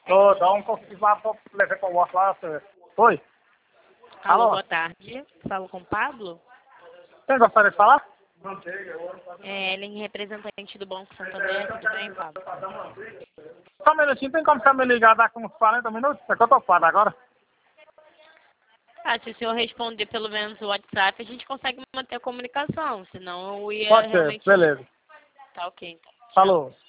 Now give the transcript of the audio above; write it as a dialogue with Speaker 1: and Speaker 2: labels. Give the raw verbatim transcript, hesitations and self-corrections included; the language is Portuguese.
Speaker 1: Ô, dá um consigo lá pra levar pra o lá, você... Oi?
Speaker 2: Alô,
Speaker 1: Alô?
Speaker 2: boa tarde. Falo com o Pablo.
Speaker 1: Quem gostaria de falar?
Speaker 2: É, ele é representante do Banco Santander, tudo bem, Pablo?
Speaker 1: Só um minutinho, tem como você me ligar daqui uns quarenta minutos? É que eu tô ocupado agora.
Speaker 2: Ah, se o senhor responder pelo menos o WhatsApp, a gente consegue manter a comunicação, senão eu ia
Speaker 1: Pode ser,
Speaker 2: realmente...
Speaker 1: beleza.
Speaker 2: Tá ok, então.
Speaker 1: Falou.